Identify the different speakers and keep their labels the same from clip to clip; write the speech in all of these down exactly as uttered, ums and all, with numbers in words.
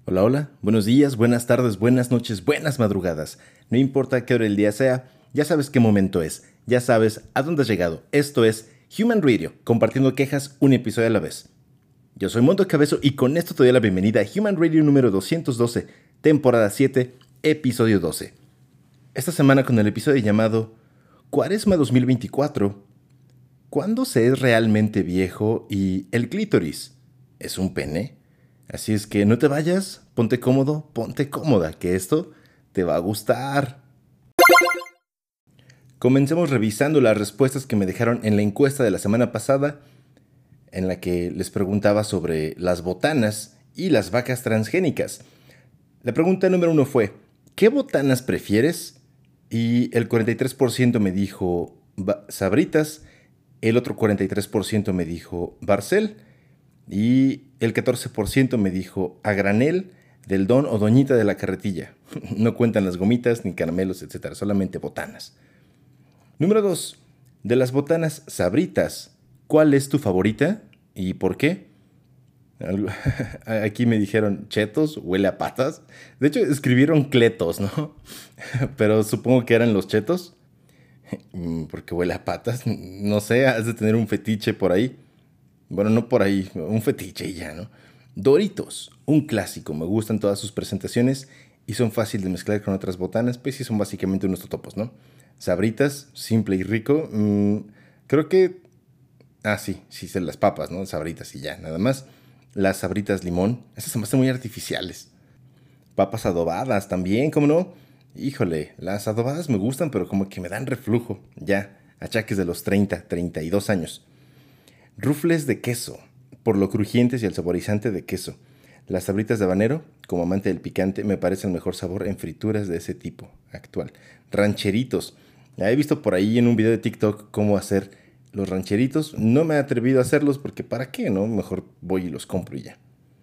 Speaker 1: Hola, hola, buenos días, buenas tardes, buenas noches, buenas madrugadas. No importa qué hora del día sea, ya sabes qué momento es, ya sabes a dónde has llegado. Esto es Human Radio, compartiendo quejas un episodio a la vez. Yo soy Monto Cabezo y con esto te doy la bienvenida a Human Radio número doscientos doce, temporada siete, episodio doce. Esta semana con el episodio llamado Cuaresma dos mil veinticuatro. ¿Cuándo se es realmente viejo y el clítoris es un pene? Así es que no te vayas, ponte cómodo, ponte cómoda, que esto te va a gustar. Comencemos revisando las respuestas que me dejaron en la encuesta de la semana pasada, en la que les preguntaba sobre las botanas y las vacas transgénicas. La pregunta número uno fue, ¿qué botanas prefieres? Y el cuarenta y tres por ciento me dijo Sabritas, el otro cuarenta y tres por ciento me dijo Barcel y el catorce por ciento me dijo a granel del don o doñita de la carretilla. No cuentan las gomitas ni caramelos, etcétera, solamente botanas. Número dos. De las botanas Sabritas, ¿cuál es tu favorita y por qué? Aquí me dijeron chetos, huele a patas. De hecho, escribieron cletos, ¿no? Pero supongo que eran los chetos. Porque huele a patas. No sé, has de tener un fetiche por ahí. Bueno, no por ahí, un fetiche y ya, ¿no? Doritos, un clásico. Me gustan todas sus presentaciones y son fáciles de mezclar con otras botanas, pues sí son básicamente unos totopos, ¿no? Sabritas, simple y rico. Mmm, creo que... Ah, sí, sí, son las papas, ¿no? Sabritas y ya, nada más. Las sabritas limón, esas se me hacen muy artificiales. Papas adobadas también, ¿cómo no? Híjole, las adobadas me gustan, pero como que me dan reflujo. Ya, achaques de los treinta, treinta y dos años. Rufles de queso, por lo crujientes y el saborizante de queso. Las sabritas de habanero, como amante del picante, me parece el mejor sabor en frituras de ese tipo actual. Rancheritos. Ya he visto por ahí en un video de TikTok cómo hacer los rancheritos. No me he atrevido a hacerlos porque ¿para qué, no? Mejor voy y los compro y ya.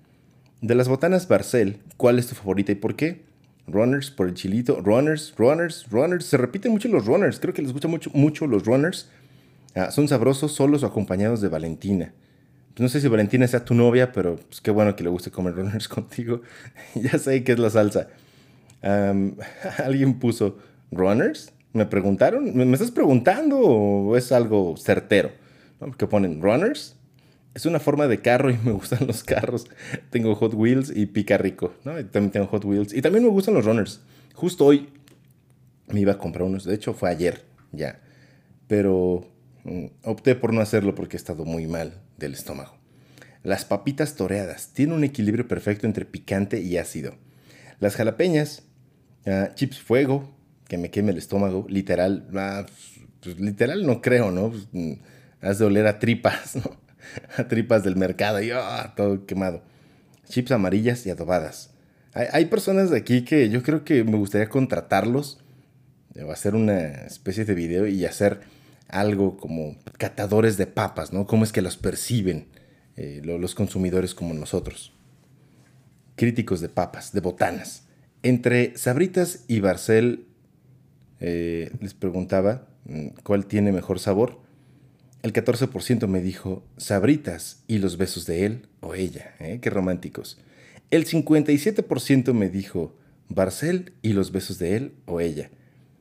Speaker 1: De las botanas Barcel, ¿cuál es tu favorita y por qué? Runners por el chilito. Runners, runners, runners. Se repiten mucho los runners. Creo que les gusta mucho, mucho los runners. Ah, son sabrosos solos o acompañados de Valentina. No sé si Valentina sea tu novia, pero pues qué bueno que le guste comer runners contigo. Ya sé qué es la salsa. Um, Alguien puso runners. Me preguntaron. ¿Me, me estás preguntando o es algo certero? ¿No? Que ponen runners. Es una forma de carro y me gustan los carros. Tengo Hot Wheels y pica rico, ¿no? Y también tengo Hot Wheels. Y también me gustan los runners. Justo hoy me iba a comprar unos. De hecho, fue ayer ya. Pero mm, opté por no hacerlo porque he estado muy mal del estómago. Las papitas toreadas tienen un equilibrio perfecto entre picante y ácido. Las jalapeñas, uh, chips fuego, que me queme el estómago, literal, uh, pues, literal no creo, ¿no? Pues, mm, has de oler a tripas, ¿no? A tripas del mercado y oh, todo quemado. Chips amarillas y adobadas. Hay, hay personas de aquí que yo creo que me gustaría contratarlos o hacer una especie de video y hacer algo como catadores de papas, ¿no? Cómo es que los perciben eh, los consumidores como nosotros. Críticos de papas, de botanas. Entre Sabritas y Barcel, eh, les preguntaba cuál tiene mejor sabor. El catorce por ciento me dijo Sabritas y los besos de él o ella. ¿Eh? Qué románticos. El cincuenta y siete por ciento me dijo Barcel y los besos de él o ella.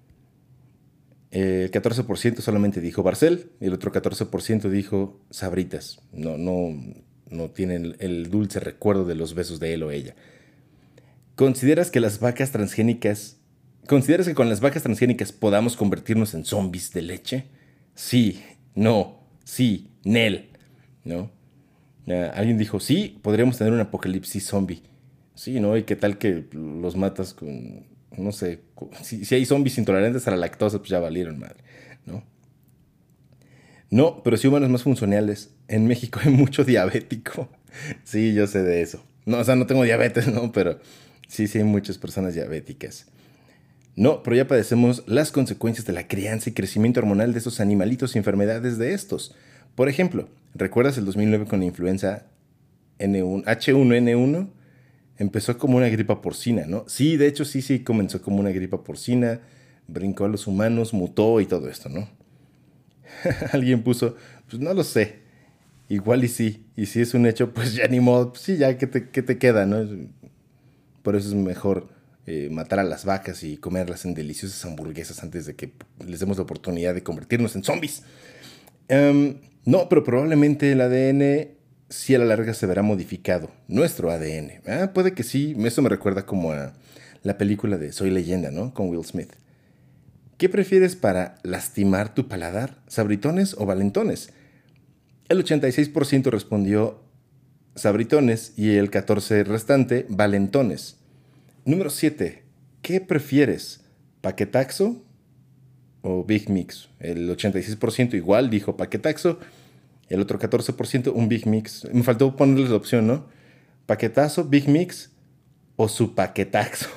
Speaker 1: El catorce por ciento solamente dijo Barcel y el otro catorce por ciento dijo Sabritas. No, no, no tienen el dulce recuerdo de los besos de él o ella. ¿Consideras que las vacas transgénicas... ¿Consideras que con las vacas transgénicas podamos convertirnos en zombies de leche? Sí, no, sí, Nel, ¿no? Uh, alguien dijo, sí, podríamos tener un apocalipsis zombie. Sí, ¿no? ¿Y qué tal que los matas con, no sé, con, si, si hay zombies intolerantes a la lactosa, pues ya valieron, madre, ¿no? No, pero sí humanos más funcionales. En México hay mucho diabético. Sí, yo sé de eso. No, o sea, no tengo diabetes, ¿no? Pero sí, sí hay muchas personas diabéticas. No, pero ya padecemos las consecuencias de la crianza y crecimiento hormonal de esos animalitos y enfermedades de estos. Por ejemplo, ¿recuerdas el dos mil nueve con la influenza N uno, H uno N uno? Empezó como una gripa porcina, ¿no? Sí, de hecho sí, sí, comenzó como una gripa porcina, brincó a los humanos, mutó y todo esto, ¿no? Alguien puso, pues no lo sé, igual y sí, y si es un hecho, pues ya ni modo, pues sí, ya, ¿qué te, qué te queda, no? Por eso es mejor eh, matar a las vacas y comerlas en deliciosas hamburguesas antes de que les demos la oportunidad de convertirnos en zombies. Um, no, pero probablemente el A D N sí a la larga se verá modificado. Nuestro A D N. Ah, puede que sí. Eso me recuerda como a la película de Soy Leyenda, ¿no? Con Will Smith. ¿Qué prefieres para lastimar tu paladar? ¿Sabritones o valentones? El ochenta y seis por ciento respondió sabritones y el catorce por ciento restante valentones. Número siete. ¿Qué prefieres? ¿Paquetaxo o Big Mix? El ochenta y seis por ciento igual dijo paquetaxo. El otro catorce por ciento un Big Mix. Me faltó ponerles la opción, ¿no? Paquetazo, Big Mix o su paquetaxo.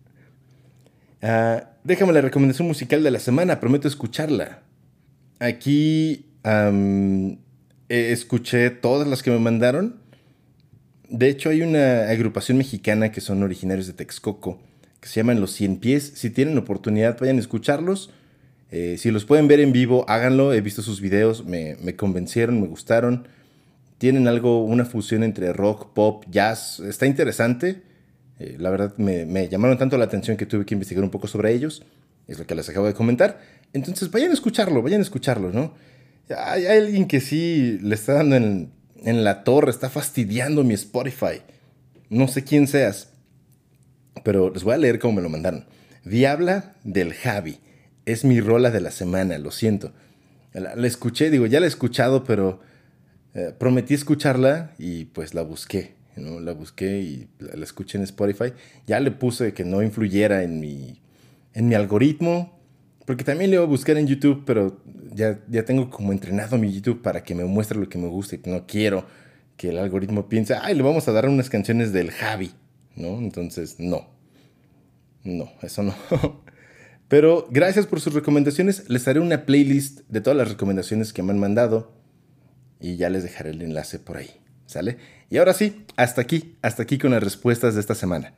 Speaker 1: uh, déjame la recomendación musical de la semana. Prometo escucharla. Aquí um, escuché todas las que me mandaron. De hecho, hay una agrupación mexicana que son originarios de Texcoco, que se llaman Los Cien Pies. Si tienen oportunidad, vayan a escucharlos. Eh, si los pueden ver en vivo, háganlo. He visto sus videos, me, me convencieron, me gustaron. Tienen algo, una fusión entre rock, pop, jazz. Está interesante. Eh, la verdad, me, me llamaron tanto la atención que tuve que investigar un poco sobre ellos. Es lo que les acabo de comentar. Entonces, vayan a escucharlo, vayan a escucharlo, ¿no? Hay, hay alguien que sí le está dando en... en la torre, está fastidiando mi Spotify. No sé quién seas, pero les voy a leer cómo me lo mandaron. Diabla del Javi. Es mi rola de la semana, lo siento. La, la escuché, digo, ya la he escuchado, pero eh, prometí escucharla y pues la busqué, ¿no? La busqué y la, la escuché en Spotify. Ya le puse que no influyera en mi, en mi algoritmo, porque también le voy a buscar en YouTube, pero ya, ya tengo como entrenado mi YouTube para que me muestre lo que me gusta y no quiero que el algoritmo piense, ay, le vamos a dar unas canciones del Javi, ¿no? Entonces, no. No, eso no. Pero gracias por sus recomendaciones. Les haré una playlist de todas las recomendaciones que me han mandado y ya les dejaré el enlace por ahí, ¿sale? Y ahora sí, hasta aquí, hasta aquí con las respuestas de esta semana.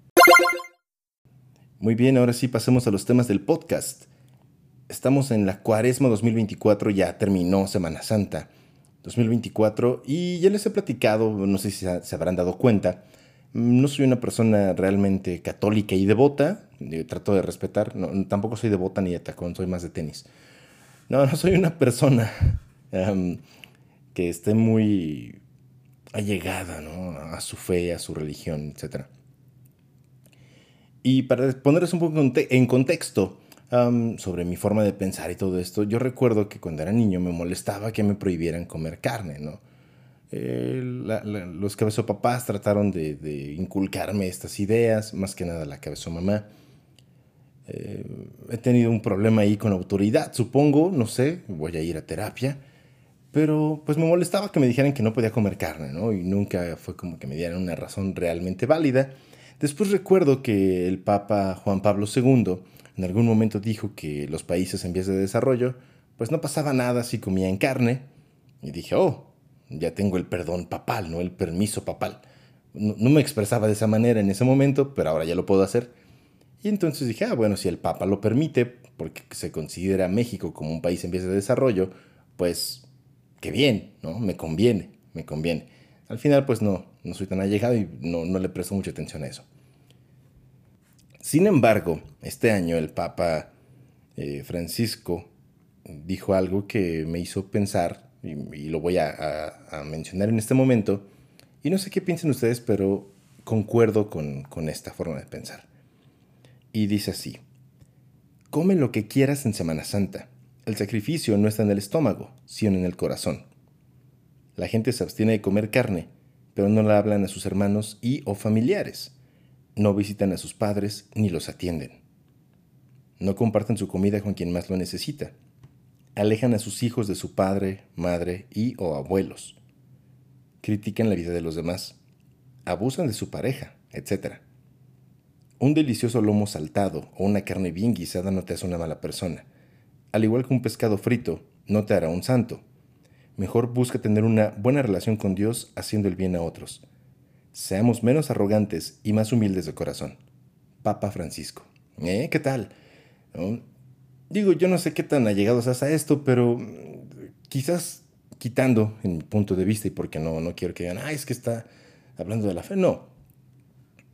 Speaker 1: Muy bien, ahora sí pasemos a los temas del podcast. Estamos en la Cuaresma dos mil veinticuatro, ya terminó Semana Santa dos mil veinticuatro y ya les he platicado, no sé si se habrán dado cuenta, no soy una persona realmente católica y devota, trato de respetar, no, tampoco soy devota ni de tacón, soy más de tenis. No, no soy una persona um, que esté muy allegada, ¿no?, a su fe, a su religión, etcétera. Y para ponerles un poco en contexto um, sobre mi forma de pensar y todo esto, yo recuerdo que cuando era niño me molestaba que me prohibieran comer carne, ¿no? Eh, la, la, los cabezopapás trataron de, de inculcarme estas ideas, más que nada la cabezomamá. Eh, he tenido un problema ahí con autoridad, supongo, no sé, voy a ir a terapia. Pero pues me molestaba que me dijeran que no podía comer carne, ¿no? Y nunca fue como que me dieran una razón realmente válida. Después recuerdo que el Papa Juan Pablo segundo en algún momento dijo que los países en vías de desarrollo pues no pasaba nada si comían carne. Y dije, oh, ya tengo el perdón papal, ¿no? El permiso papal. No, no me expresaba de esa manera en ese momento, pero ahora ya lo puedo hacer. Y entonces dije, ah, bueno, si el Papa lo permite, porque se considera México como un país en vías de desarrollo, pues qué bien, ¿no? Me conviene, me conviene. Al final, pues no, no soy tan allegado y no, no le presto mucha atención a eso. Sin embargo, este año el Papa eh, Francisco dijo algo que me hizo pensar, y, y lo voy a, a, a mencionar en este momento, y no sé qué piensen ustedes, pero concuerdo con, con esta forma de pensar. Y dice así: come lo que quieras en Semana Santa. El sacrificio no está en el estómago, sino en el corazón. La gente se abstiene de comer carne, pero no la hablan a sus hermanos y o familiares. No visitan a sus padres ni los atienden. No comparten su comida con quien más lo necesita. Alejan a sus hijos de su padre, madre y o abuelos. Critican la vida de los demás. Abusan de su pareja, etcétera. Un delicioso lomo saltado o una carne bien guisada no te hace una mala persona. Al igual que un pescado frito, no te hará un santo. Mejor busca tener una buena relación con Dios haciendo el bien a otros. Seamos menos arrogantes y más humildes de corazón. Papa Francisco. ¿Eh? ¿Qué tal? ¿No? Digo, yo no sé qué tan allegados seas a esto, pero quizás quitando en mi punto de vista, y porque no, no quiero que digan, ah, es que está hablando de la fe. No.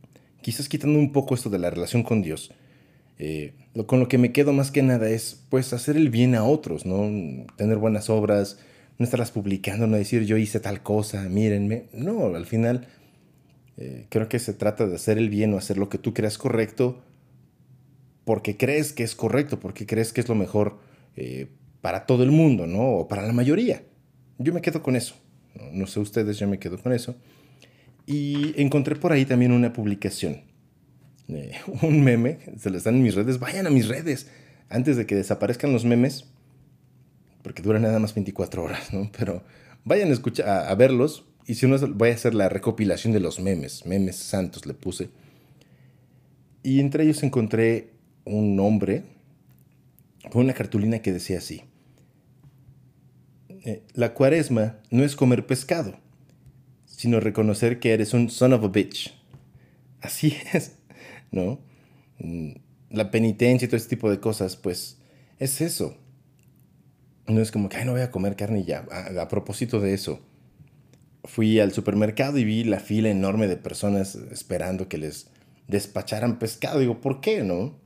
Speaker 1: quizás quitando un poco esto de la relación con Dios, eh, lo, con lo que me quedo más que nada es pues hacer el bien a otros, ¿no? Tener buenas obras, no estarlas publicando, no decir yo hice tal cosa, mírenme. No, al final eh, creo que se trata de hacer el bien o hacer lo que tú creas correcto porque crees que es correcto, porque crees que es lo mejor eh, para todo el mundo, ¿no? O para la mayoría. Yo me quedo con eso. No, no sé ustedes, yo me quedo con eso. Y encontré por ahí también una publicación. Eh, un meme, se lo están en mis redes. Vayan a mis redes antes de que desaparezcan los memes, porque duran nada más veinticuatro horas, ¿no? Pero vayan a, escuchar, a, a verlos. Y si no, voy a hacer la recopilación de los memes. Memes santos le puse. Y entre ellos encontré un hombre con una cartulina que decía así: eh, la cuaresma no es comer pescado, sino reconocer que eres un son of a bitch. Así es, ¿no? La penitencia y todo ese tipo de cosas, pues, es eso. No es como que, ay, no voy a comer carne y ya. A, a propósito de eso, fui al supermercado y vi la fila enorme de personas esperando que les despacharan pescado. Digo, ¿por qué, no?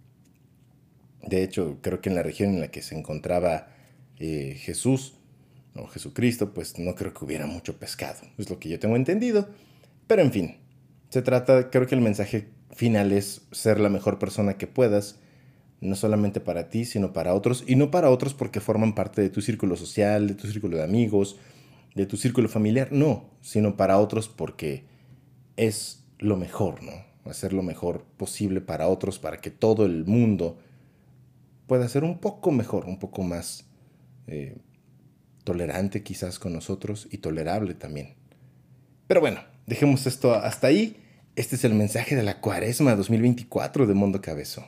Speaker 1: De hecho, creo que en la región en la que se encontraba eh, Jesús, o Jesucristo, pues no creo que hubiera mucho pescado. Es lo que yo tengo entendido. Pero en fin, se trata, creo que el mensaje final es ser la mejor persona que puedas, no solamente para ti, sino para otros. Y no para otros porque forman parte de tu círculo social, de tu círculo de amigos, de tu círculo familiar. No, sino para otros porque es lo mejor, ¿no? Hacer lo mejor posible para otros, para que todo el mundo pueda ser un poco mejor, un poco más eh, tolerante quizás con nosotros y tolerable también. Pero bueno, dejemos esto hasta ahí. Este es el mensaje de la Cuaresma dos mil veinticuatro de Mundo Cabezo.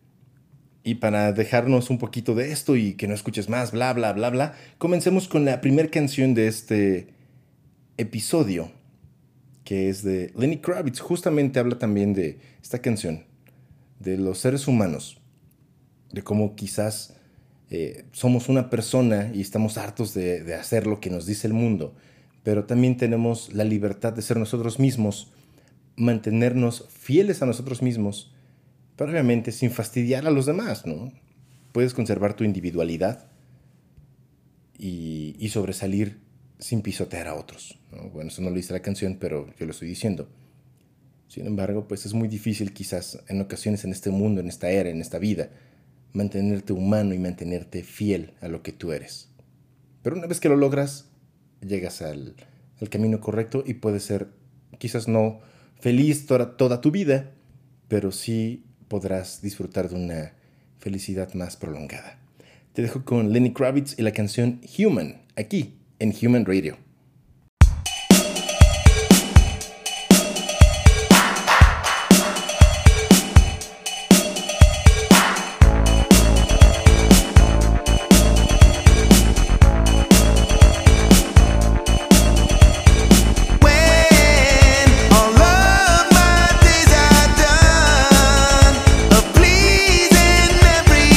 Speaker 1: Y para dejarnos un poquito de esto y que no escuches más, bla, bla, bla, bla, comencemos con la primera canción de este episodio, que es de Lenny Kravitz. Justamente habla también de esta canción, de los seres humanos, de cómo quizás eh, somos una persona y estamos hartos de, de hacer lo que nos dice el mundo, pero también tenemos la libertad de ser nosotros mismos, mantenernos fieles a nosotros mismos, pero obviamente sin fastidiar a los demás, ¿no? Puedes conservar tu individualidad y, y sobresalir sin pisotear a otros, ¿no? Bueno, eso no lo dice la canción, pero yo lo estoy diciendo. Sin embargo, pues es muy difícil quizás en ocasiones en este mundo, en esta era, en esta vida, mantenerte humano y mantenerte fiel a lo que tú eres. Pero una vez que lo logras, llegas al, al camino correcto y puedes ser quizás no feliz toda, toda tu vida, pero sí podrás disfrutar de una felicidad más prolongada. Te dejo con Lenny Kravitz y la canción Human, aquí en Human Radio.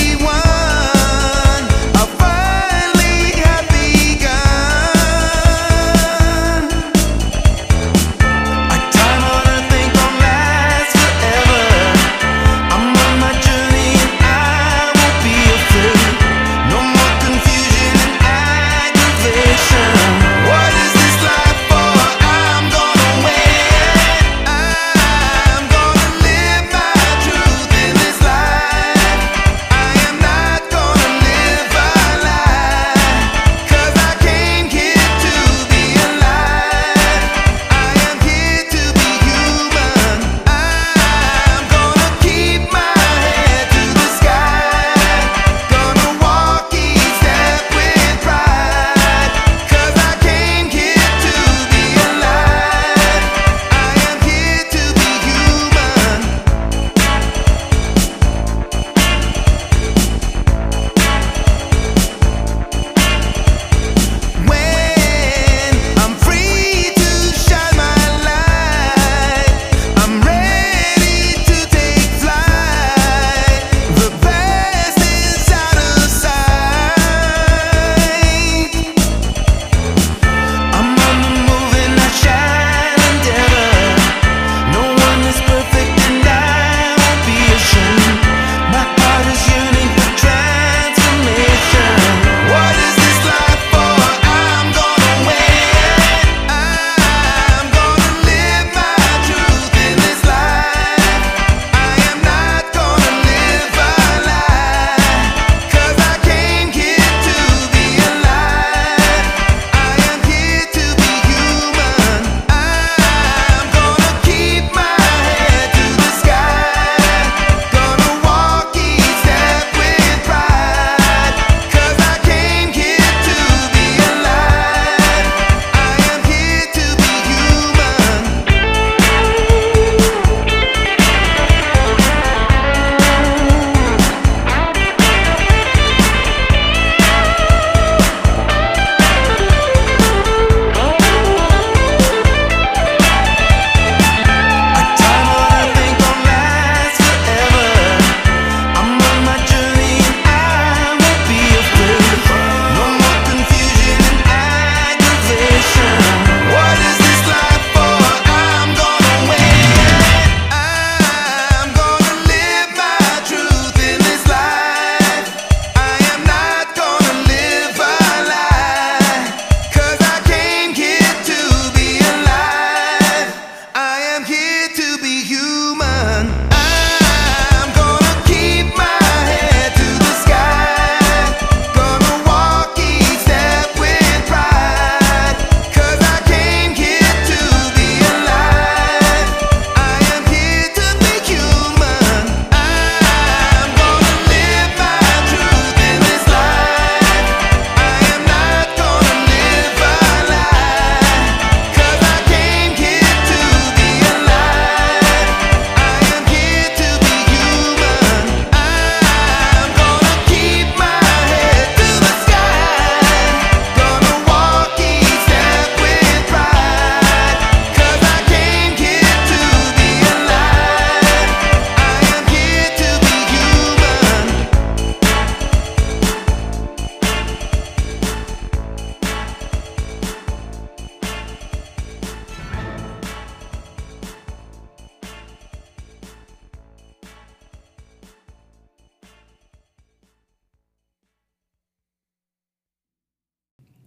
Speaker 2: Finally have begun.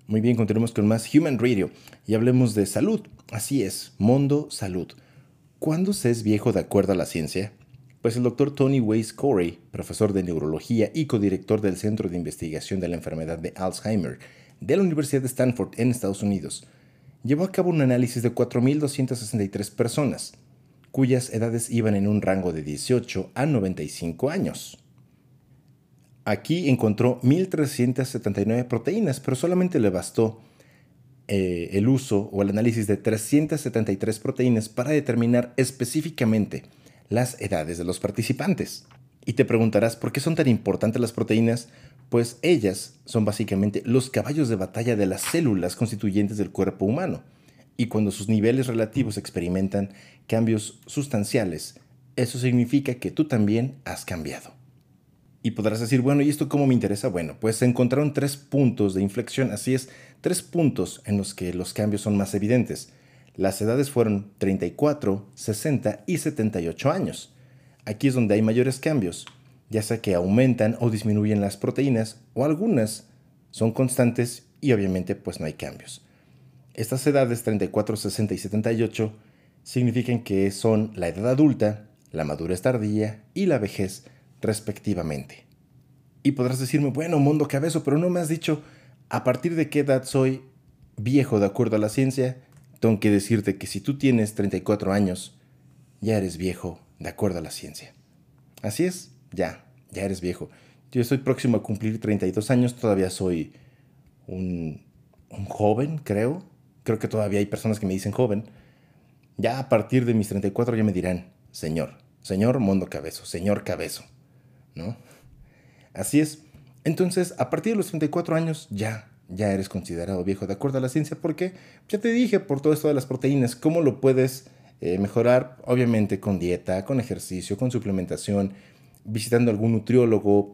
Speaker 1: Muy bien, continuemos con más Human Radio y hablemos de salud. Así es, Mundo Salud. ¿Cuándo se es viejo de acuerdo a la ciencia? Pues el doctor Tony Weiss Corey, profesor de neurología y codirector del Centro de Investigación de la Enfermedad de Alzheimer de la Universidad de Stanford en Estados Unidos, llevó a cabo un análisis de cuatro mil doscientas sesenta y tres personas, cuyas edades iban en un rango de dieciocho a noventa y cinco años. Aquí encontró mil trescientas setenta y nueve proteínas, pero solamente le bastó eh, el uso o el análisis de trescientas setenta y tres proteínas para determinar específicamente las edades de los participantes. Y te preguntarás, ¿por qué son tan importantes las proteínas? Pues ellas son básicamente los caballos de batalla de las células constituyentes del cuerpo humano. Y cuando sus niveles relativos experimentan cambios sustanciales, eso significa que tú también has cambiado. Y podrás decir, bueno, ¿y esto cómo me interesa? Bueno, pues se encontraron tres puntos de inflexión, así es, tres puntos en los que los cambios son más evidentes. Las edades fueron treinta y cuatro, sesenta y setenta y ocho años. Aquí es donde hay mayores cambios, ya sea que aumentan o disminuyen las proteínas, o algunas son constantes y obviamente pues no hay cambios. Estas edades treinta y cuatro, sesenta y setenta y ocho significan que son la edad adulta, la madurez tardía y la vejez respectivamente. Y podrás decirme, bueno, Mundo Cabezo, pero no me has dicho a partir de qué edad soy viejo de acuerdo a la ciencia. Tengo que decirte que si tú tienes treinta y cuatro años, ya eres viejo de acuerdo a la ciencia. Así es, ya, ya eres viejo. Yo estoy próximo a cumplir treinta y dos años, todavía soy un, un joven, creo. Creo que todavía hay personas que me dicen joven. Ya a partir de mis treinta y cuatro ya me dirán, señor, señor Mundo Cabezo, señor Cabezo, ¿no? Así es. Entonces, a partir de los treinta y cuatro años, ya, ya eres considerado viejo de acuerdo a la ciencia, porque ya te dije por todo esto de las proteínas, cómo lo puedes eh, mejorar, obviamente con dieta, con ejercicio, con suplementación, visitando algún nutriólogo,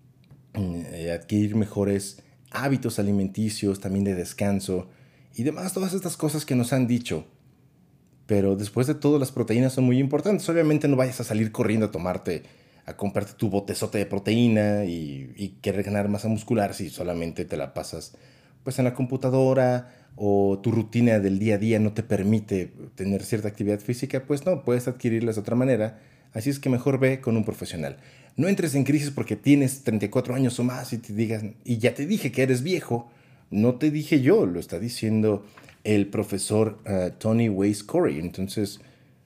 Speaker 1: eh, adquirir mejores hábitos alimenticios, también de descanso y demás, todas estas cosas que nos han dicho. Pero después de todo, las proteínas son muy importantes. Obviamente no vayas a salir corriendo a tomarte, a comprarte tu botezote de proteína y, y querer ganar masa muscular si solamente te la pasas pues en la computadora o tu rutina del día a día no te permite tener cierta actividad física. Pues no, puedes adquirirlas de otra manera. Así es que mejor ve con un profesional. No entres en crisis porque tienes treinta y cuatro años o más y te digan, y ya te dije que eres viejo. No te dije yo, lo está diciendo el profesor uh, Tony Weiss Corey. Entonces,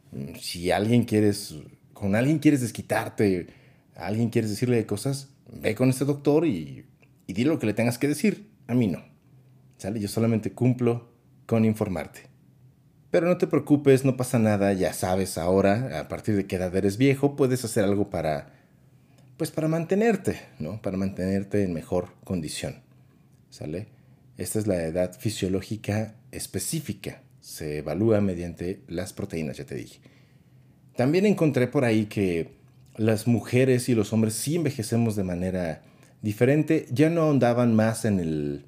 Speaker 1: si alguien quieres, con alguien quieres desquitarte, a alguien quieres decirle cosas, ve con este doctor y, y dile lo que le tengas que decir. A mí no. ¿Sale? Yo solamente cumplo con informarte. Pero no te preocupes, no pasa nada, ya sabes ahora, a partir de qué edad eres viejo, puedes hacer algo para, pues para mantenerte, ¿no? Para mantenerte en mejor condición. ¿Sale? Esta es la edad fisiológica específica. Se evalúa mediante las proteínas, ya te dije. También encontré por ahí que las mujeres y los hombres sí envejecemos de manera diferente. Ya no ahondaban más en el,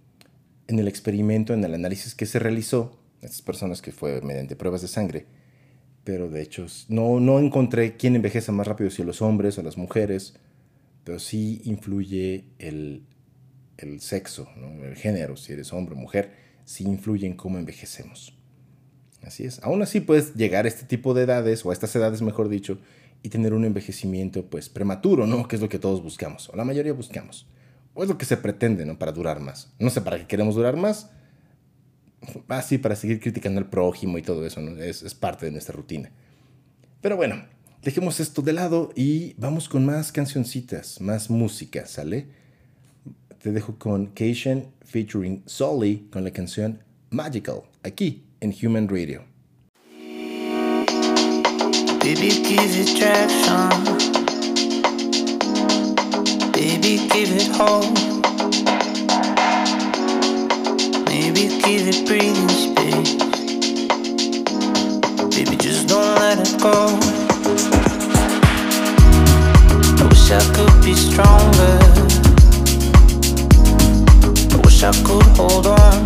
Speaker 1: en el experimento, en el análisis que se realizó. Estas personas que fue mediante pruebas de sangre. Pero de hecho no, no encontré quién envejece más rápido, si los hombres o las mujeres. Pero sí influye el el sexo, ¿no? El género, si eres hombre o mujer, sí influye en cómo envejecemos. Así es. Aún así puedes llegar a este tipo de edades, o a estas edades mejor dicho, y tener un envejecimiento pues prematuro, ¿no? Que es lo que todos buscamos, o la mayoría buscamos. O es lo que se pretende, ¿no? Para durar más. No sé para qué queremos durar más. Ah, sí, para seguir criticando al prójimo y todo eso, ¿no? Es, es parte de nuestra rutina. Pero bueno, dejemos esto de lado y vamos con más cancioncitas, más música, ¿sale? Te dejo con Cation featuring Sully con la canción Magical, aquí en Human Radio.
Speaker 2: Baby, give it traction. Baby, give it hope. Maybe give it breathing space. Baby, just don't let it go. I wish I could be stronger. I could hold on,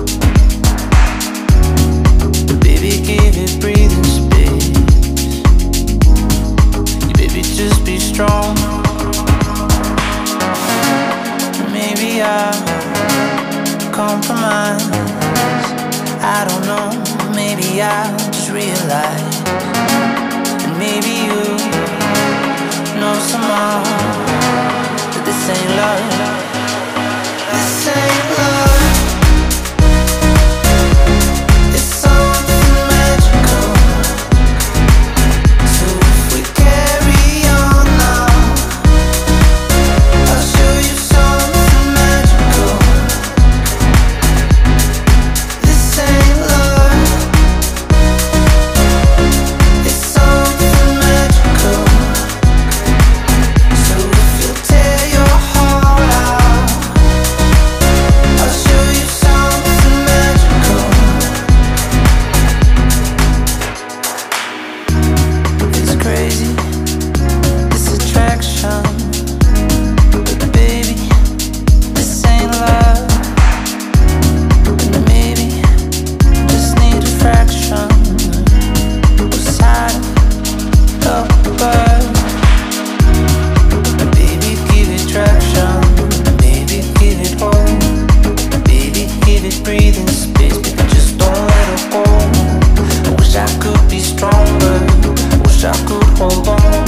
Speaker 2: but baby, give it breathing space. Baby, just be strong. Maybe I'll come I just realized, and maybe you know somehow that this ain't love. This ain't love. It's something magical. So if we carry on now, I'll show you something magical. This ain't love. It's something magical. So if you tear your heart out, I'll show you something magical. It's crazy, this attraction. But baby, this ain't love. And maybe just need a fraction of side of the bird. Baby, give it traction. Baby, give it home. Baby, give it breathing space. Baby, just don't let it go. I wish I could be stronger. I wish I could hold on.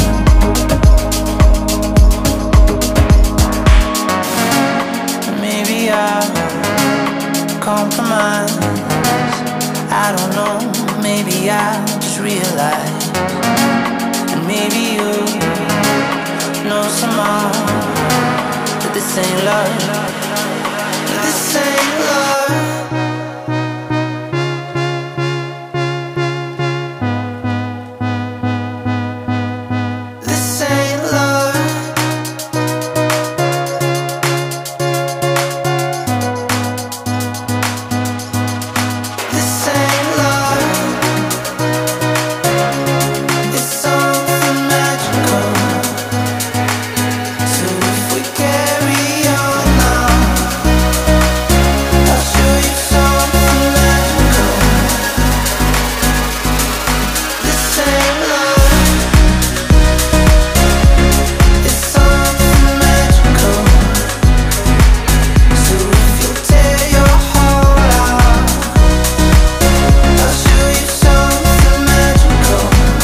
Speaker 2: Maybe I'll compromise. I don't know. Maybe I just realize. And maybe you know somehow that this ain't love. This ain't love. This ain't love. This ain't love. It's something magical. So if we carry on now, I'll show you something magical. This ain't love. It's something magical. So if you tear your heart out, I'll show you something magical.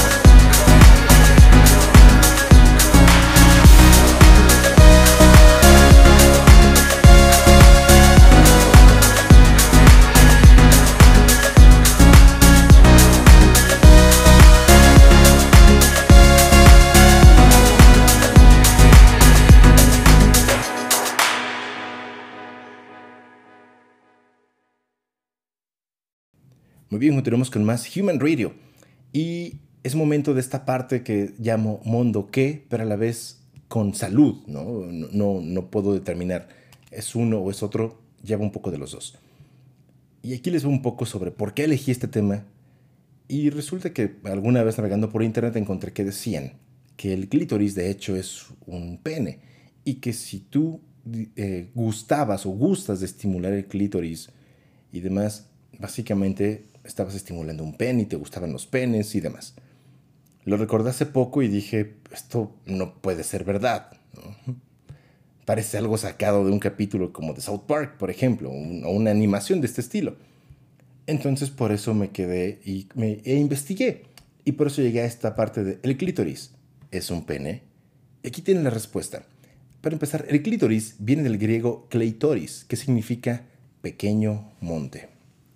Speaker 1: Muy bien, continuamos con más Human Radio. Y es momento de esta parte que llamo Mondo Que, pero a la vez con salud, ¿no? No, no, no puedo determinar, es uno o es otro, lleva un poco de los dos. Y aquí les voy un poco sobre por qué elegí este tema. Y resulta que alguna vez navegando por internet encontré que decían que el clítoris de hecho es un pene. Y que si tú eh, gustabas o gustas de estimular el clítoris y demás, básicamente estabas estimulando un pene y te gustaban los penes y demás. Lo recordé hace poco y dije, esto no puede ser verdad, ¿no? Parece algo sacado de un capítulo como de South Park, por ejemplo, un, o una animación de este estilo. Entonces por eso me quedé y me e investigué. Y por eso llegué a esta parte de ¿el clítoris es un pene? Y aquí tienen la respuesta. Para empezar, el clítoris viene del griego kleitoris, que significa pequeño monte.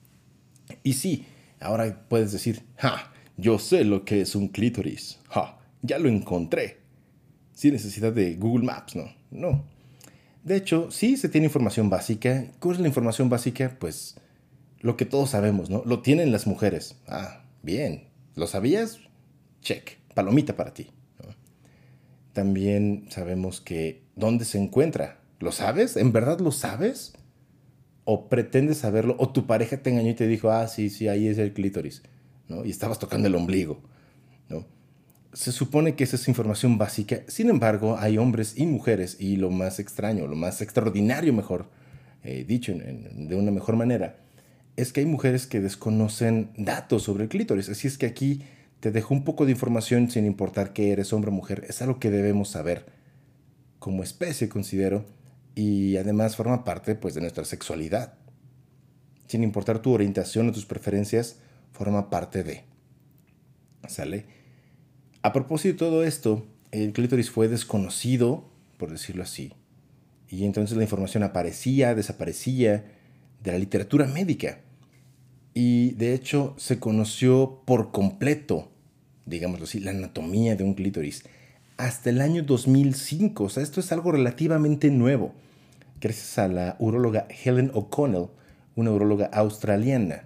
Speaker 1: Y sí, ahora puedes decir, ¡ja! Yo sé lo que es un clítoris. ¡Ja! Ya lo encontré. Sin necesidad de Google Maps, ¿no? No. De hecho, sí se tiene información básica. ¿Cuál es la información básica? Pues lo que todos sabemos, ¿no? Lo tienen las mujeres. Ah, bien. ¿Lo sabías? Check. Palomita para ti, ¿no? También sabemos que ¿dónde se encuentra? ¿Lo sabes? ¿En verdad lo sabes? ¿O pretendes saberlo? ¿O tu pareja te engañó y te dijo, ah, sí, sí, ahí es el clítoris, ¿no? Y estabas tocando el ombligo, ¿no? Se supone que esa es información básica. Sin embargo, hay hombres y mujeres, y lo más extraño, lo más extraordinario, mejor eh, dicho en, en, de una mejor manera, es que hay mujeres que desconocen datos sobre el clítoris. Así es que aquí te dejo un poco de información sin importar que eres hombre o mujer. Es algo que debemos saber como especie, considero, y además forma parte, pues, de nuestra sexualidad. Sin importar tu orientación o tus preferencias, forma parte de. ¿Sale? A propósito de todo esto, el clítoris fue desconocido, por decirlo así, y entonces la información aparecía, desaparecía de la literatura médica. Y de hecho se conoció por completo, digámoslo así, la anatomía de un clítoris hasta el año dos mil cinco. O sea, esto es algo relativamente nuevo, gracias a la uróloga Helen O'Connell, una uróloga australiana.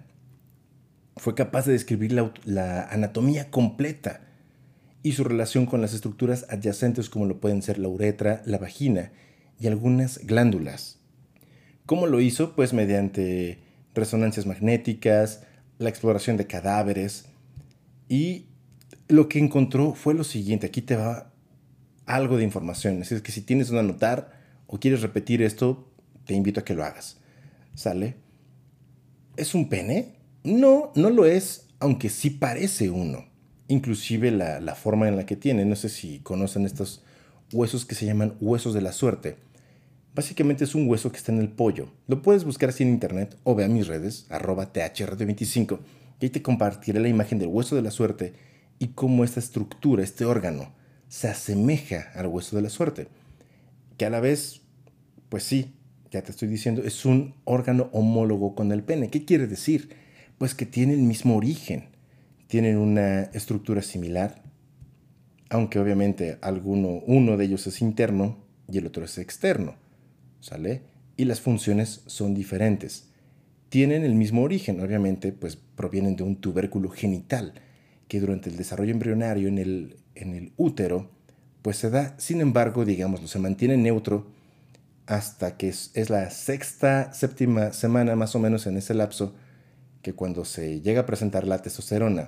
Speaker 1: Fue capaz de describir la, la anatomía completa y su relación con las estructuras adyacentes como lo pueden ser la uretra, la vagina y algunas glándulas. ¿Cómo lo hizo? Pues mediante resonancias magnéticas, la exploración de cadáveres, y lo que encontró fue lo siguiente. Aquí te va algo de información, así es que si tienes una anotar o quieres repetir esto, te invito a que lo hagas. ¿Sale? ¿Es un pene? No, no lo es, aunque sí parece uno. Inclusive la, la forma en la que tiene. No sé si conocen estos huesos que se llaman huesos de la suerte. Básicamente es un hueso que está en el pollo. Lo puedes buscar así en internet o ve a mis redes, arroba T H R veinticinco, y ahí te compartiré la imagen del hueso de la suerte y cómo esta estructura, este órgano, se asemeja al hueso de la suerte. Que a la vez, pues sí, ya te estoy diciendo, es un órgano homólogo con el pene. ¿Qué quiere decir? Pues que tiene el mismo origen. Tienen una estructura similar, aunque obviamente alguno, uno de ellos es interno y el otro es externo. ¿Sale? Y las funciones son diferentes. Tienen el mismo origen, obviamente, pues provienen de un tubérculo genital que durante el desarrollo embrionario en el, en el útero, pues se da. Sin embargo, digámoslo, se mantiene neutro hasta que es, es la sexta, séptima semana más o menos en ese lapso, que cuando se llega a presentar la testosterona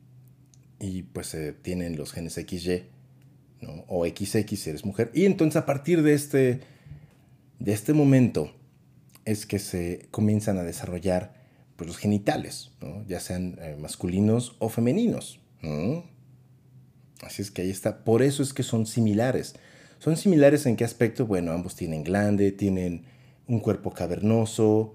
Speaker 1: y pues se tienen los genes equis ye, ¿no? O equis equis si eres mujer, y entonces a partir de este De este momento es que se comienzan a desarrollar pues, los genitales, ¿no? Ya sean eh, masculinos o femeninos, ¿no? Así es que ahí está. Por eso es que son similares. ¿Son similares en qué aspecto? Bueno, ambos tienen glande, tienen un cuerpo cavernoso.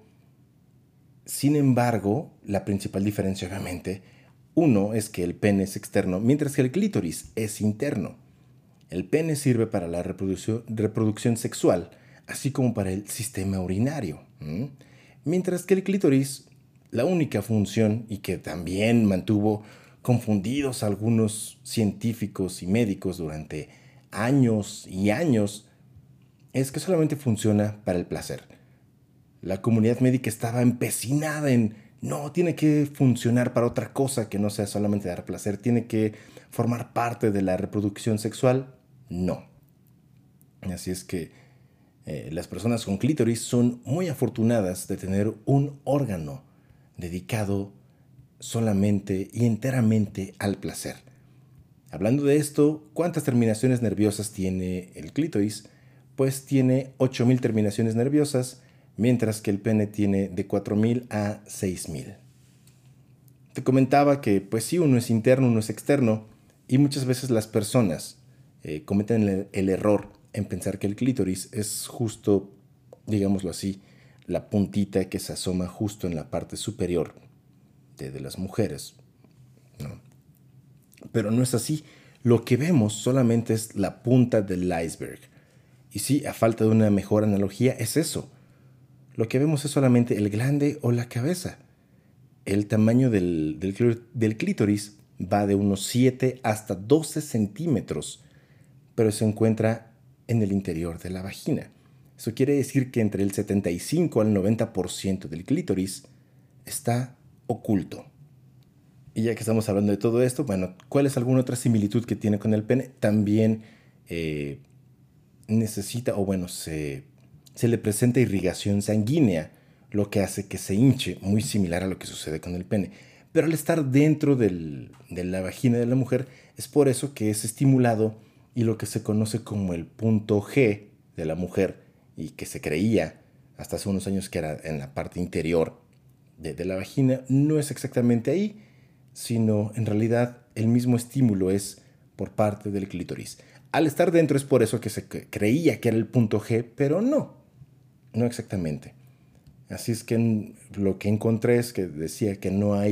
Speaker 1: Sin embargo, la principal diferencia, obviamente, uno es que el pene es externo, mientras que el clítoris es interno. El pene sirve para la reproducción, reproducción sexual, así como para el sistema urinario. ¿Mm? Mientras que el clítoris, la única función, y que también mantuvo confundidos a algunos científicos y médicos durante años y años, es que solamente funciona para el placer. La comunidad médica estaba empecinada en, no, tiene que funcionar para otra cosa que no sea solamente dar placer, tiene que formar parte de la reproducción sexual. No. Así es que Eh, las personas con clítoris son muy afortunadas de tener un órgano dedicado solamente y enteramente al placer. Hablando de esto, ¿cuántas terminaciones nerviosas tiene el clítoris? Pues tiene ocho mil terminaciones nerviosas, mientras que el pene tiene de cuatro mil a seis mil. Te comentaba que pues sí, uno es interno, uno es externo, y muchas veces las personas eh, cometen el, el error en pensar que el clítoris es justo, digámoslo así, la puntita que se asoma justo en la parte superior de, de las mujeres, ¿no? Pero no es así. Lo que vemos solamente es la punta del iceberg. Y sí, a falta de una mejor analogía, es eso. Lo que vemos es solamente el glande o la cabeza. El tamaño del, del, del clítoris va de unos siete hasta doce centímetros, pero se encuentra en el interior de la vagina. Eso quiere decir que entre el setenta y cinco al noventa por ciento del clítoris está oculto. Y ya que estamos hablando de todo esto, bueno, ¿cuál es alguna otra similitud que tiene con el pene? También eh, necesita, o bueno, se, se le presenta irrigación sanguínea, lo que hace que se hinche, muy similar a lo que sucede con el pene. Pero al estar dentro del, de la vagina de la mujer, es por eso que es estimulado, y lo que se conoce como el punto G de la mujer, y que se creía hasta hace unos años que era en la parte interior de, de la vagina, no es exactamente ahí, sino en realidad el mismo estímulo es por parte del clítoris. Al estar dentro es por eso que se creía que era el punto G, pero no, no exactamente. Así es que lo que encontré es que decía que no hay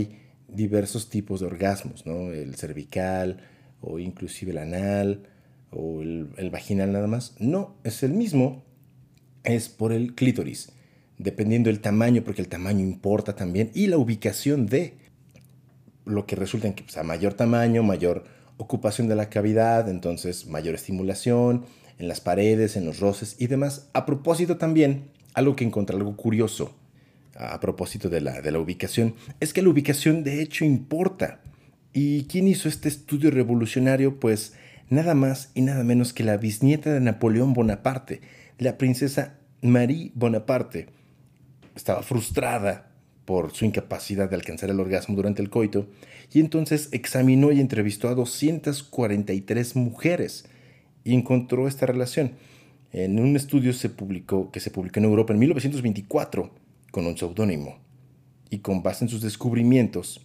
Speaker 1: diversos tipos de orgasmos, ¿no? El cervical o inclusive el anal o el, el vaginal nada más. No, es el mismo, es por el clítoris, dependiendo del tamaño, porque el tamaño importa también, y la ubicación de, lo que resulta en que pues, a mayor tamaño, mayor ocupación de la cavidad, entonces mayor estimulación en las paredes, en los roces y demás. A propósito también, algo que encontré algo curioso, a propósito de la, de la ubicación, es que la ubicación de hecho importa. ¿Y quién hizo este estudio revolucionario? Pues nada más y nada menos que la bisnieta de Napoleón Bonaparte, la princesa Marie Bonaparte. Estaba frustrada por su incapacidad de alcanzar el orgasmo durante el coito, y entonces examinó y entrevistó a doscientas cuarenta y tres mujeres y encontró esta relación. En un estudio se publicó, que se publicó en Europa en mil novecientos veinticuatro con un seudónimo, y con base en sus descubrimientos,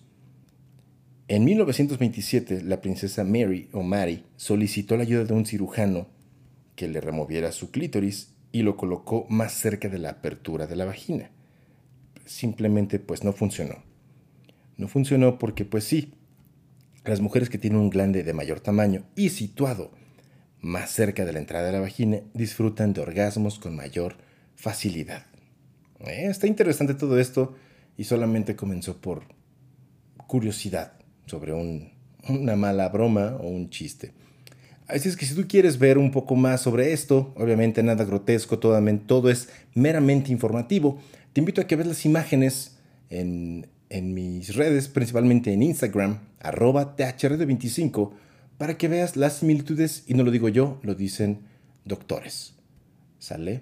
Speaker 1: en mil novecientos veintisiete la princesa Mary o Mary solicitó la ayuda de un cirujano que le removiera su clítoris y lo colocó más cerca de la apertura de la vagina. Simplemente pues no funcionó. No funcionó porque pues sí, las mujeres que tienen un glande de mayor tamaño y situado más cerca de la entrada de la vagina disfrutan de orgasmos con mayor facilidad. Eh, está interesante todo esto y solamente comenzó por curiosidad sobre un, una mala broma o un chiste. Así es que si tú quieres ver un poco más sobre esto, obviamente nada grotesco, todo, todo es meramente informativo, te invito a que veas las imágenes en, en mis redes, principalmente en Instagram, arroba T H R D veinticinco, para que veas las similitudes, y no lo digo yo, lo dicen doctores. ¿Sale?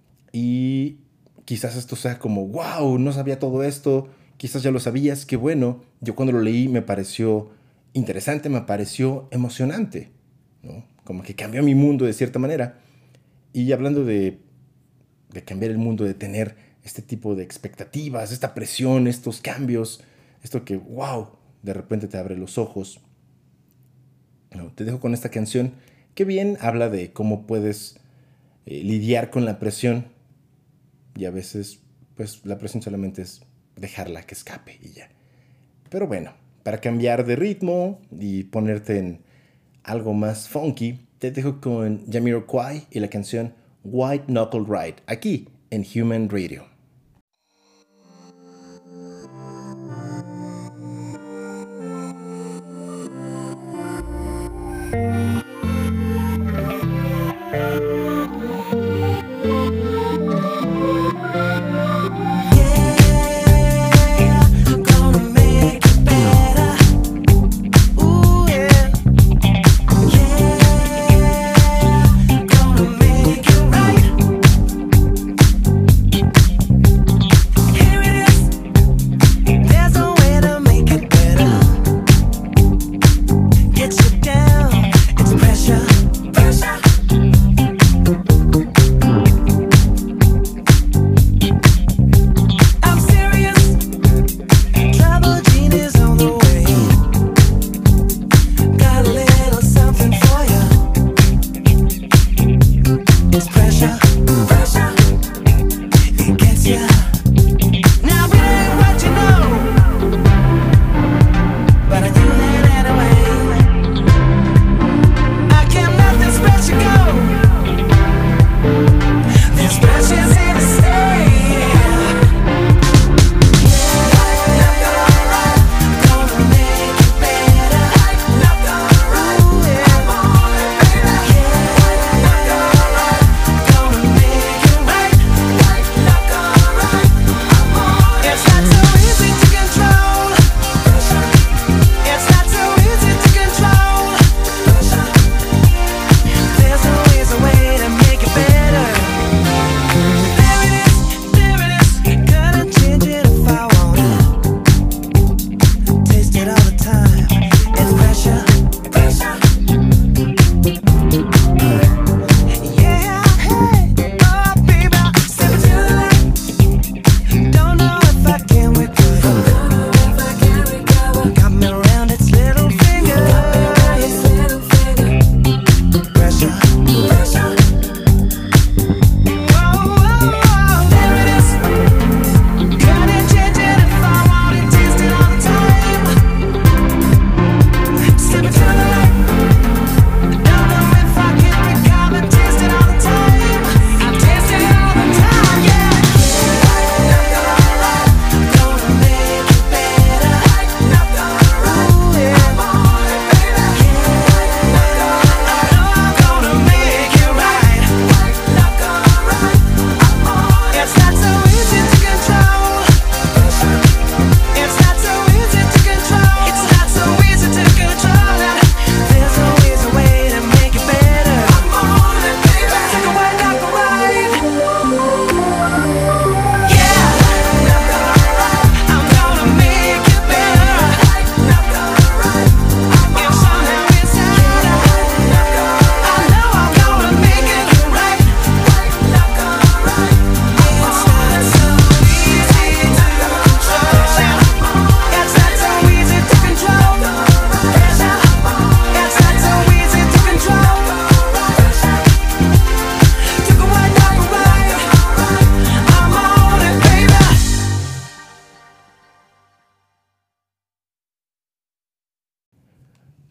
Speaker 1: Y quizás esto sea como, wow, no sabía todo esto, quizás ya lo sabías, qué bueno. Yo cuando lo leí me pareció interesante, me pareció emocionante, ¿no? Como que cambió mi mundo de cierta manera. Y hablando de, de cambiar el mundo, de tener este tipo de expectativas, esta presión, estos cambios, esto que, wow, de repente te abre los ojos. No, te dejo con esta canción que bien habla de cómo puedes eh, lidiar con la presión, y a veces pues la presión solamente es dejarla que escape y ya. Pero bueno, para cambiar de ritmo y ponerte en algo más funky, te dejo con Jamiroquai y la canción White Knuckle Ride, aquí en Human Radio.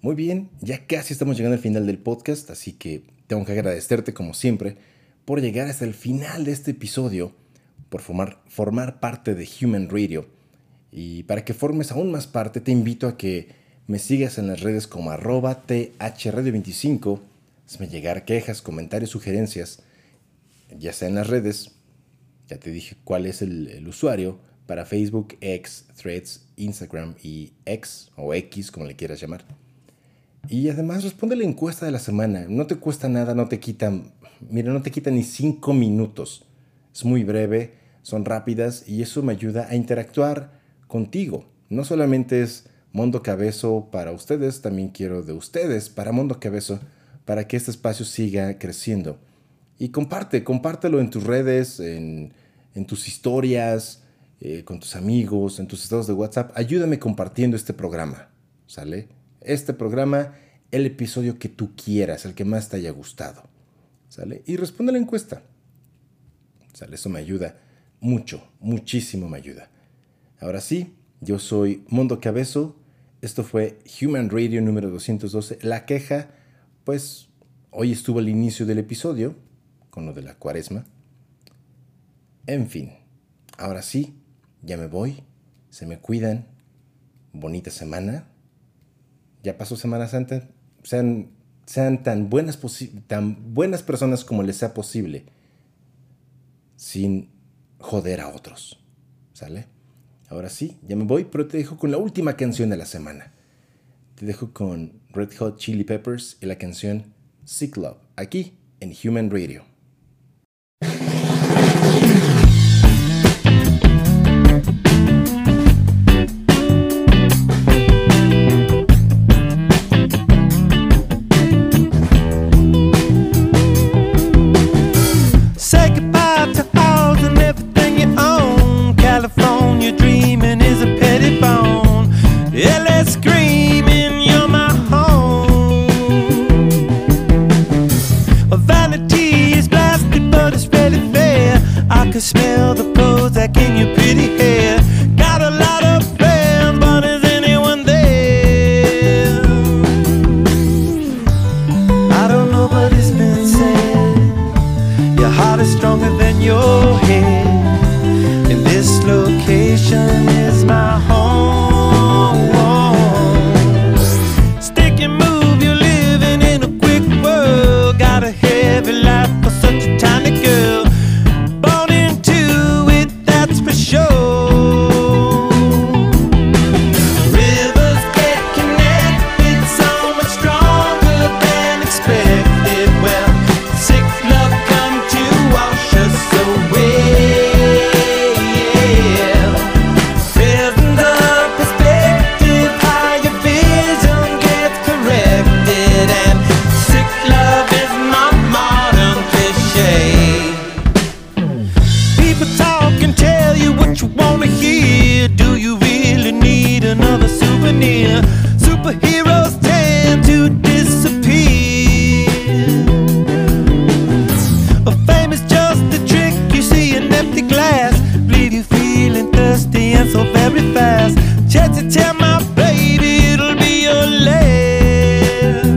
Speaker 1: Muy bien, ya casi estamos llegando al final del podcast, así que tengo que agradecerte como siempre por llegar hasta el final de este episodio, por formar, formar parte de Human Radio. Y para que formes aún más parte, te invito a que me sigas en las redes como arroba thradio veinticinco, hazme llegar quejas, comentarios, sugerencias, ya sea en las redes. Ya te dije cuál es el, el usuario para Facebook, X, Threads, Instagram y X o X, como le quieras llamar. Y además responde la encuesta de la semana. No te cuesta nada, no te quita, mira, no te quita ni cinco minutos. Es muy breve, son rápidas y eso me ayuda a interactuar contigo. No solamente es Mondo Cabezo para ustedes, también quiero de ustedes para Mondo Cabezo, para que este espacio siga creciendo. Y comparte, compártelo en tus redes, en, en tus historias, eh, con tus amigos, en tus estados de WhatsApp. Ayúdame compartiendo este programa, ¿sale? Este programa, el episodio que tú quieras, el que más te haya gustado, ¿sale? Y responde a la encuesta, ¿sale? Eso me ayuda mucho, muchísimo me ayuda. Ahora sí, yo soy Mondo Cabezo. Esto fue Human Radio número doscientos doce. La queja, pues, hoy estuvo al inicio del episodio, con lo de la cuaresma. En fin, ahora sí, ya me voy. Se me cuidan. Bonita semana. Ya pasó Semana Santa. Sean, sean tan, buenas tan buenas personas como les sea posible, sin joder a otros. ¿Sale? Ahora sí, ya me voy, pero te dejo con la última canción de la semana. Te dejo con Red Hot Chili Peppers y la canción Sick Love, aquí en Human Radio.
Speaker 2: I can smell the Prozac in your pretty hair. Got a lot of friends, but is anyone there? I don't know, but it's been said your heart is stronger than your head, and this location is my home. Stick and move, you're living in a quick world. Got a heavy life for such a tiny girl. Superheroes tend to disappear. A fame is just a trick. You see an empty glass, leave you feeling thirsty and so very fast. Chance to tell my baby it'll be your last.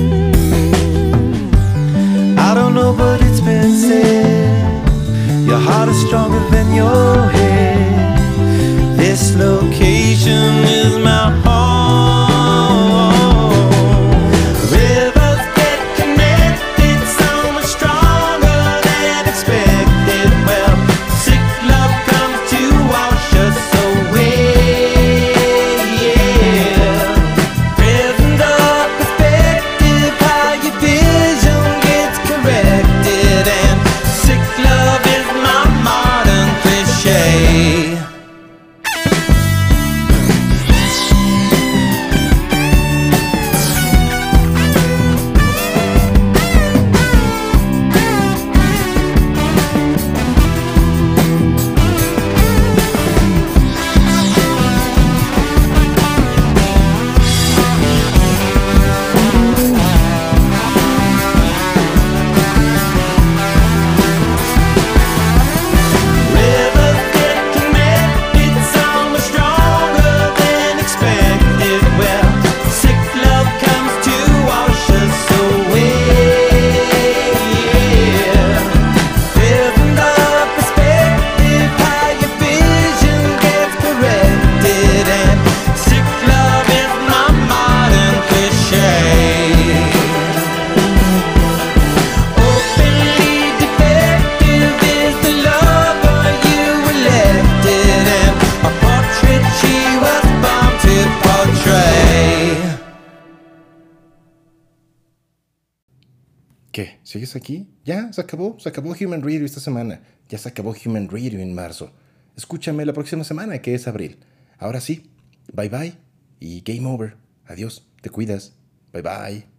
Speaker 2: I don't know, but it's been said your heart is stronger than your head. This location is my home. Share.
Speaker 1: ¿Sigues aquí? Ya, se acabó. Se acabó Human Radio esta semana. Ya se acabó Human Radio en marzo. Escúchame la próxima semana, que es abril. Ahora sí. Bye bye. Y game over. Adiós. Te cuidas. Bye bye.